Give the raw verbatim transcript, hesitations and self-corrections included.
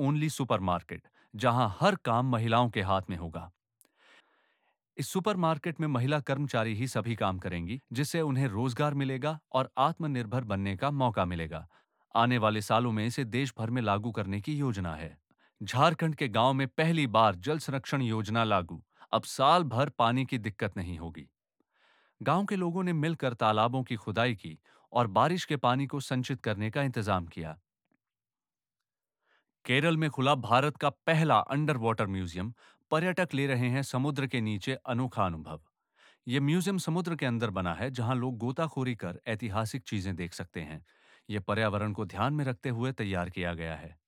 Only supermarket, जहां हर काम महिलाओं के हाथ में होगा। इस सुपरमार्केट में महिला कर्मचारी ही सभी काम करेंगी, जिससे उन्हें रोजगार मिलेगा और आत्मनिर्भर बनने का मौका मिलेगा। आने वाले सालों में इसे देश भर में लागू करने की योजना है। झारखंड के गांव में पहली बार जल संरक्षण योजना लागू। अब साल भर पानी की दिक्कत नहीं होगी। गांव के लोगों ने मिलकर तालाबों की खुदाई की और बारिश के पानी को संचित करने का इंतजाम किया। केरल में खुला भारत का पहला अंडर वाटर म्यूजियम। पर्यटक ले रहे हैं समुद्र के नीचे अनोखा अनुभव। यह म्यूजियम समुद्र के अंदर बना है, जहां लोग गोताखोरी कर ऐतिहासिक चीजें देख सकते हैं। यह पर्यावरण को ध्यान में रखते हुए तैयार किया गया है।